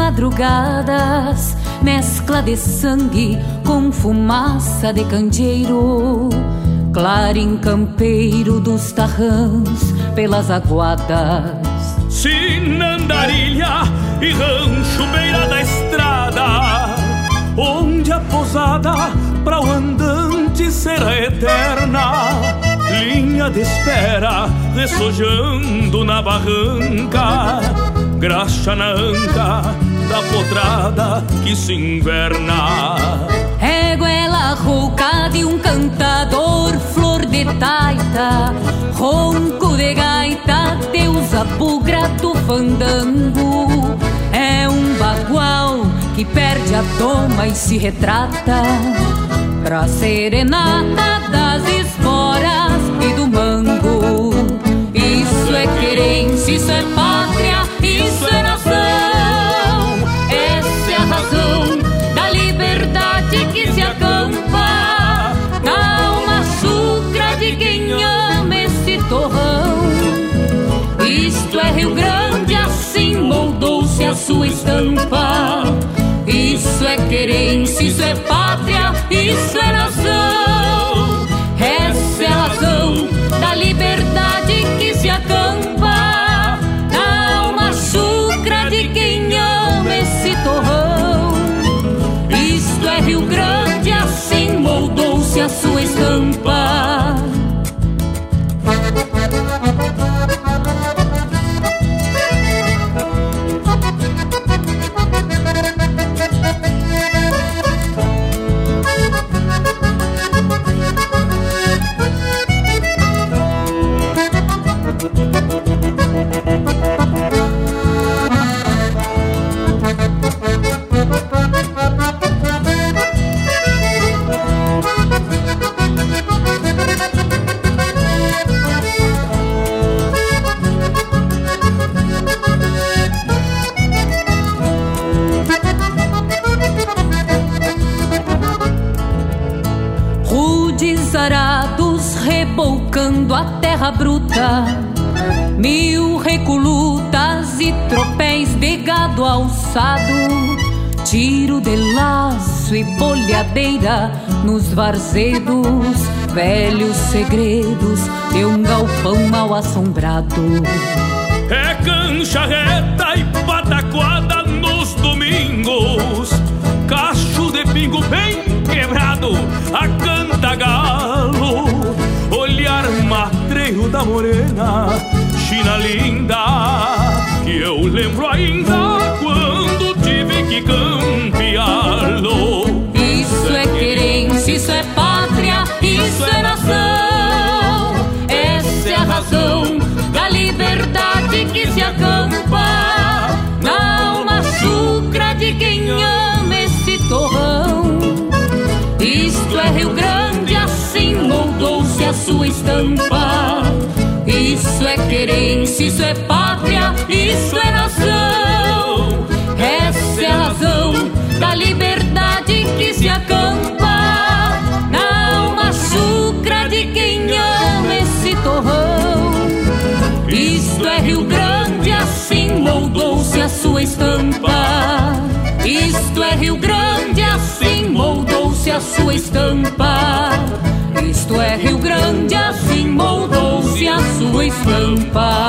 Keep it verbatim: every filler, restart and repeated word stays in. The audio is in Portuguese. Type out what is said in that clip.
madrugadas, mescla de sangue com fumaça de candeeiro, clarim campeiro dos tarrãs pelas aguadas. Sinandarilha e rancho beira da estrada, onde a posada pra o andante será eterna, linha de espera ressojando na barranca, graxa na anca da potrada que se inverna. Éguela rouca de um cantador, flor de taita, ronco de gaita, deusa bugra do fandango. É um bagual que perde a doma e se retrata pra serenata das esporas e do mango. Isso é querência, isso é pátria, isso é nação. Essa é a razão da liberdade que se acampa na alma chucra de quem ama esse torrão. Isto é Rio Grande, assim moldou-se a sua estampa. Isso é querência, isso é pátria, isso é nação. Essa é a razão da liberdade que se acampa na alma chucra de quem ama esse torrão. Isto é Rio Grande, assim moldou-se a sua estampa. Arados rebocando a terra bruta, mil recolutas e tropéis de gado alçado, tiro de laço e bolhadeira nos varzedos, velhos segredos de um galpão mal assombrado. É cancha reta e pataquada nos domingos, cacho de pingo bem quebrado a cantagalo, olhar matreiro da morena, China linda, que eu lembro ainda quando tive que campeá-lo. Isso é querência, isso é pátria, isso é nação. Essa é a razão da liberdade que se acampa na alma chucra de quem ama esse torrão. Isto é Rio Grande, assim moldou-se a sua estampa. Isso é querência, isso é pátria, isso é nação. Essa é a razão da liberdade que se acampa na alma chucra de quem ama esse torrão. Isto é Rio Grande, assim moldou-se a sua estampa. Isto é Rio Grande, assim moldou-se a sua estampa. Isto é Rio Grande, assim moldou-se a sua estampa.